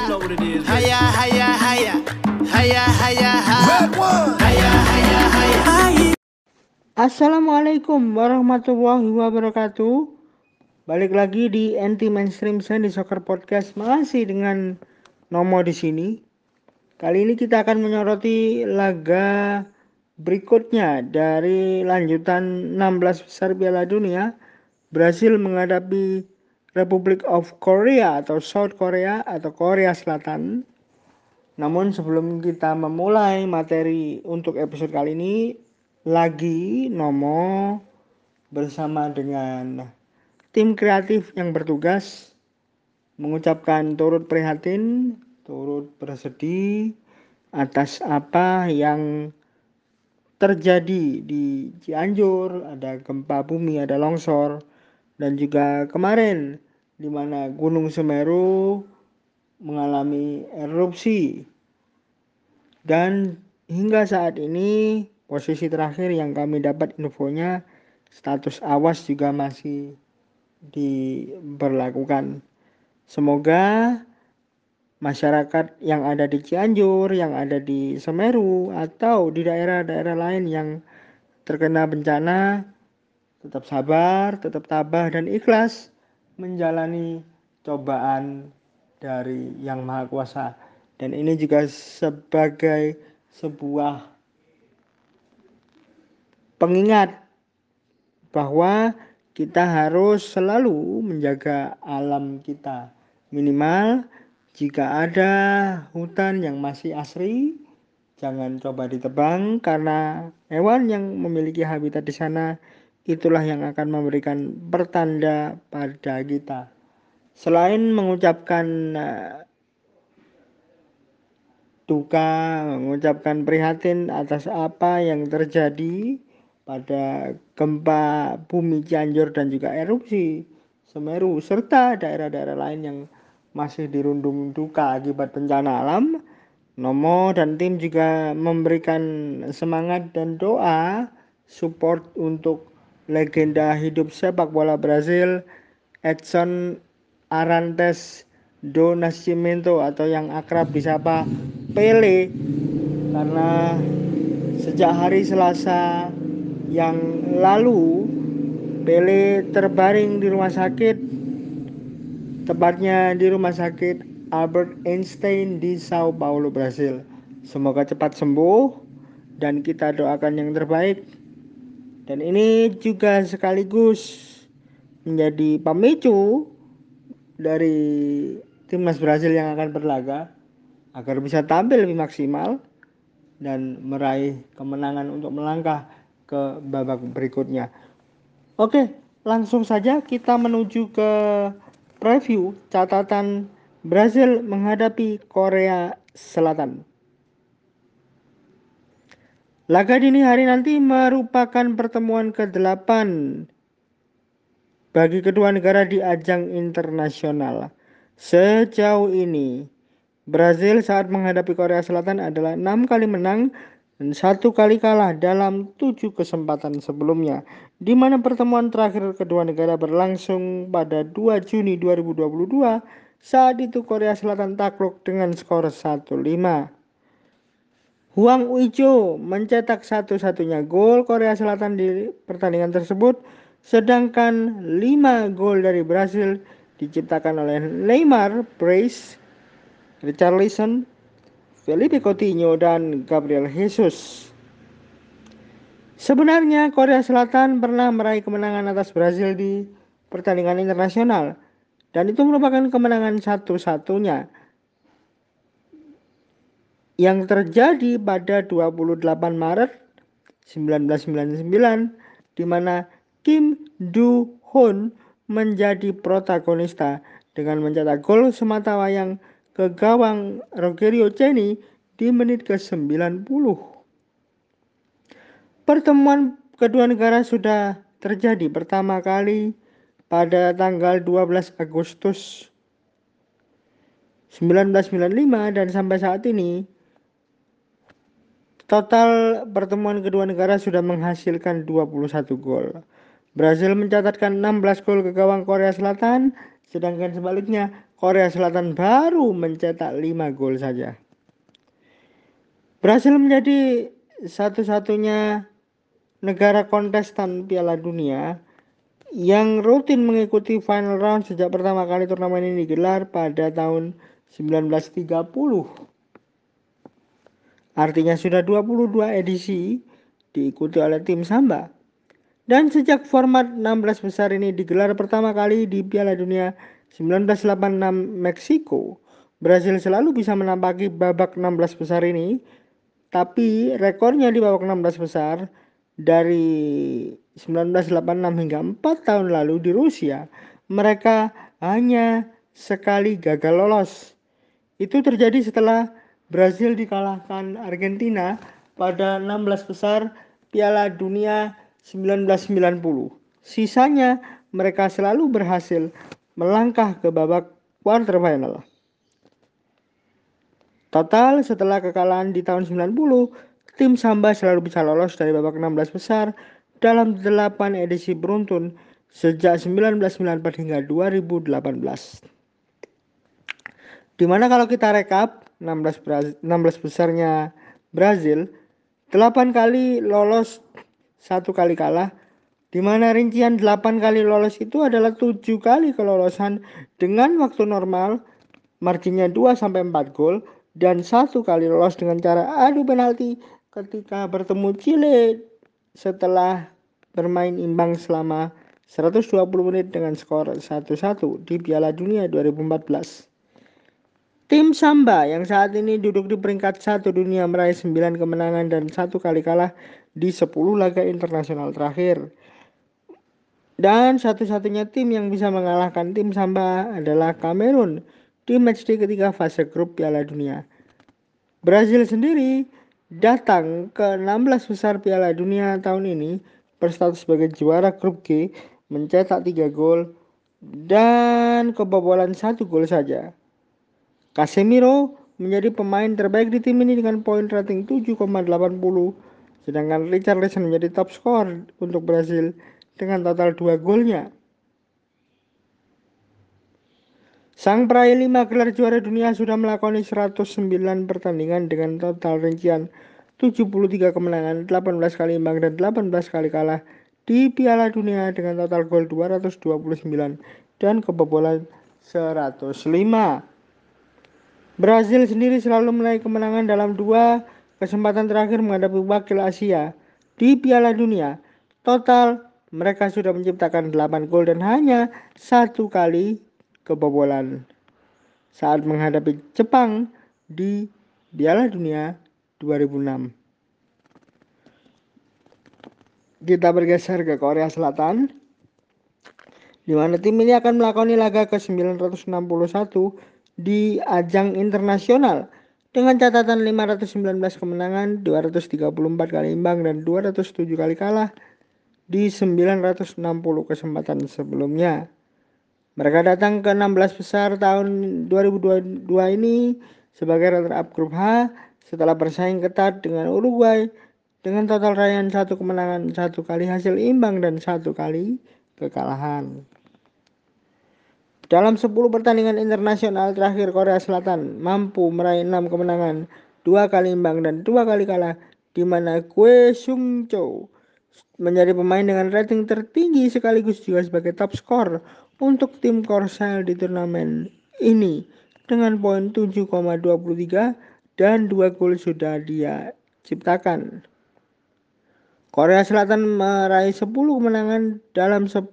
know what it is. Haya, haya, haya. Haya, haya, haya. Haya, haya, haya. Assalamualaikum warahmatullahi wabarakatuh. Balik lagi di Anti Mainstream Sandy Soccer Podcast, masih dengan Nomo di sini. Kali ini kita akan menyoroti laga berikutnya dari lanjutan 16 besar Piala Dunia. Brasil menghadapi Republic of Korea atau South Korea atau Korea Selatan. Namun sebelum kita memulai materi untuk episode kali ini, lagi Nomo bersama dengan tim kreatif yang bertugas mengucapkan turut prihatin, turut bersedih atas apa yang terjadi di Cianjur. Ada gempa bumi, ada longsor, dan juga kemarin di mana Gunung Semeru mengalami erupsi. Dan hingga saat ini posisi terakhir yang kami dapat infonya, status awas juga masih diberlakukan. Semoga masyarakat yang ada di Cianjur, yang ada di Semeru, atau di daerah-daerah lain yang terkena bencana tetap sabar, tetap tabah dan ikhlas menjalani cobaan dari Yang Maha Kuasa. Dan ini juga sebagai sebuah pengingat bahwa kita harus selalu menjaga alam kita. Minimal jika ada hutan yang masih asri, jangan coba ditebang karena hewan yang memiliki habitat di sana itulah yang akan memberikan pertanda pada kita. Selain mengucapkan duka, mengucapkan prihatin atas apa yang terjadi pada gempa bumi Cianjur dan juga erupsi Semeru serta daerah-daerah lain yang masih dirundung duka akibat bencana alam, Nomo dan tim juga memberikan semangat dan doa support untuk legenda hidup sepak bola Brasil, Edson Arantes do Nascimento atau yang akrab disapa Pele, karena sejak hari Selasa yang lalu Pele terbaring di rumah sakit, tepatnya di Rumah Sakit Albert Einstein di Sao Paulo, Brasil. Semoga cepat sembuh dan kita doakan yang terbaik. Dan ini juga sekaligus menjadi pemicu dari timnas Brasil yang akan berlaga agar bisa tampil lebih maksimal dan meraih kemenangan untuk melangkah ke babak berikutnya. Oke, langsung saja kita menuju ke preview catatan Brasil menghadapi Korea Selatan. Laga dini hari nanti merupakan pertemuan ke-8 bagi kedua negara di ajang internasional. Sejauh ini Brasil saat menghadapi Korea Selatan adalah 6 kali menang dan 1 kali kalah dalam 7 kesempatan sebelumnya, di mana pertemuan terakhir kedua negara berlangsung pada 2 Juni 2022. Saat itu Korea Selatan takluk dengan skor 1-5. Hwang Ui-jo mencetak satu-satunya gol Korea Selatan di pertandingan tersebut, sedangkan 5 gol dari Brasil diciptakan oleh Neymar, Brace, Richarlison, Felipe Coutinho, dan Gabriel Jesus. Sebenarnya Korea Selatan pernah meraih kemenangan atas Brasil di pertandingan internasional, dan itu merupakan kemenangan satu-satunya yang terjadi pada 28 Maret 1999, di mana Kim Do-hoon menjadi protagonista dengan mencetak gol sematawayang ke gawang Rogerio Ceni di menit ke-90. Pertemuan kedua negara sudah terjadi pertama kali pada tanggal 12 Agustus 1995 dan sampai saat ini total pertemuan kedua negara sudah menghasilkan 21 gol. Brasil mencatatkan 16 gol ke gawang Korea Selatan, sedangkan sebaliknya Korea Selatan baru mencetak 5 gol saja. Brasil menjadi satu-satunya negara kontestan Piala Dunia yang rutin mengikuti final round sejak pertama kali turnamen ini digelar pada tahun 1930. Artinya sudah 22 edisi diikuti oleh tim Samba. Dan sejak format 16 besar ini digelar pertama kali di Piala Dunia 1986 Meksiko, Brasil selalu bisa menampaki babak 16 besar ini, tapi rekornya di babak 16 besar dari 1986 hingga 4 tahun lalu di Rusia, mereka hanya sekali gagal lolos. Itu terjadi setelah Brasil dikalahkan Argentina pada 16 besar Piala Dunia 1990. Sisanya mereka selalu berhasil melangkah ke babak quarter final. Total setelah kekalahan di tahun 90, tim Samba selalu bisa lolos dari babak 16 besar dalam 8 edisi beruntun sejak 1994 hingga 2018. Dimana kalau kita rekap 16 besarnya Brazil, 8 kali lolos, 1 kali kalah. Dimana rincian 8 kali lolos itu adalah 7 kali kelolosan dengan waktu normal, marginnya 2-4 gol, dan 1 kali lolos dengan cara adu penalti ketika bertemu Chile setelah bermain imbang selama 120 menit dengan skor 1-1 di Piala Dunia 2014. Tim Samba yang saat ini duduk di peringkat 1 dunia meraih 9 kemenangan dan 1 kali kalah di 10 laga internasional terakhir. Dan satu-satunya tim yang bisa mengalahkan tim Samba adalah Kamerun di matchday ketiga fase grup Piala Dunia. Brazil sendiri datang ke 16 besar Piala Dunia tahun ini berstatus sebagai juara grup G, mencetak 3 gol dan kebobolan 1 gol saja. Casemiro menjadi pemain terbaik di tim ini dengan poin rating 7,80, sedangkan Richarlison menjadi top skor untuk Brasil dengan total 2 golnya. Sang peraih 5 gelar juara dunia sudah melakoni 109 pertandingan dengan total rincian 73 kemenangan, 18 kali imbang dan 18 kali kalah di Piala Dunia dengan total gol 229 dan kebobolan 105. Brasil sendiri selalu meraih kemenangan dalam 2 kesempatan terakhir menghadapi wakil Asia di Piala Dunia. Total mereka sudah menciptakan 8 gol dan hanya 1 kali kebobolan saat menghadapi Jepang di Piala Dunia 2006. Kita bergeser ke Korea Selatan, di mana tim ini akan melakoni laga ke-961 di ajang internasional dengan catatan 519 kemenangan, 234 kali imbang dan 207 kali kalah di 960 kesempatan sebelumnya. Mereka datang ke 16 besar tahun 2022 ini sebagai runner-up grup H setelah bersaing ketat dengan Uruguay dengan total raihan 1 kemenangan, 1 kali hasil imbang dan 1 kali kekalahan. Dalam 10 pertandingan internasional terakhir, Korea Selatan mampu meraih 6 kemenangan, 2 kali imbang dan 2 kali kalah, di mana Kwe Sung Cho menjadi pemain dengan rating tertinggi sekaligus juga sebagai top skor untuk tim Korsel di turnamen ini dengan poin 7,23 dan 2 gol sudah dia ciptakan. Korea Selatan meraih 10 kemenangan dalam 10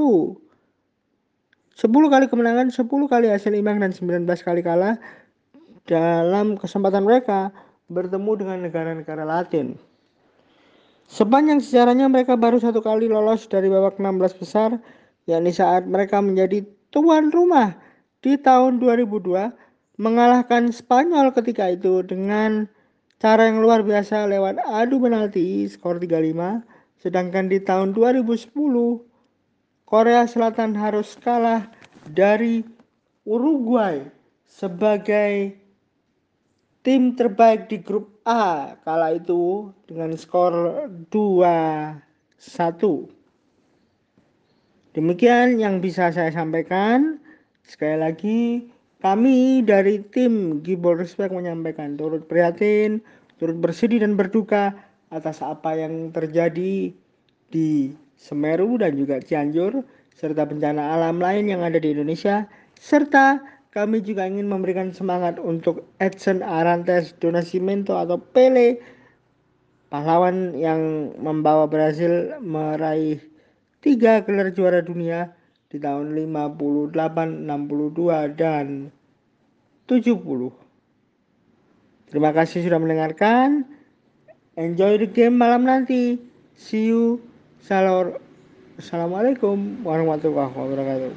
kali kemenangan, 10 kali hasil imbang dan 19 kali kalah dalam kesempatan mereka bertemu dengan negara-negara Latin. Sepanjang sejarahnya mereka baru 1 kali lolos dari babak 16 besar, yakni saat mereka menjadi tuan rumah di tahun 2002 mengalahkan Spanyol ketika itu dengan cara yang luar biasa lewat adu penalti skor 3-5, sedangkan di tahun 2010 Korea Selatan harus kalah dari Uruguay sebagai tim terbaik di grup A kala itu dengan skor 2-1. Demikian yang bisa saya sampaikan. Sekali lagi, kami dari tim Gibol Respect menyampaikan turut prihatin, turut bersedih dan berduka atas apa yang terjadi di Semeru dan juga Cianjur, serta bencana alam lain yang ada di Indonesia, serta kami juga ingin memberikan semangat untuk Edson Arantes do Nascimento atau Pele, pahlawan yang membawa Brasil meraih 3 gelar juara dunia di tahun 58, 62, dan 70. Terima kasih sudah mendengarkan. Enjoy the game malam nanti. See you. Salor. Assalamualaikum warahmatullahi wabarakatuh.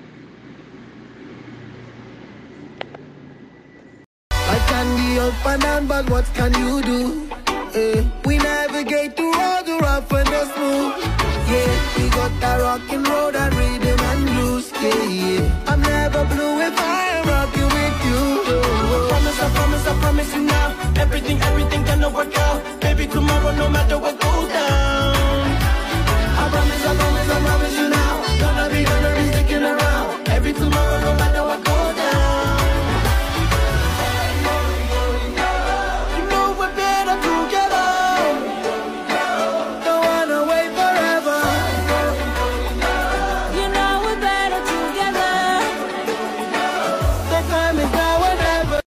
I can be up and down, but what can you do? We navigate through all the rough and the smooth. Yeah, we got that rockin' road and rhythm and blues. Yeah. I'm never blue if I am rocking with you. I promise you now, everything gonna work out.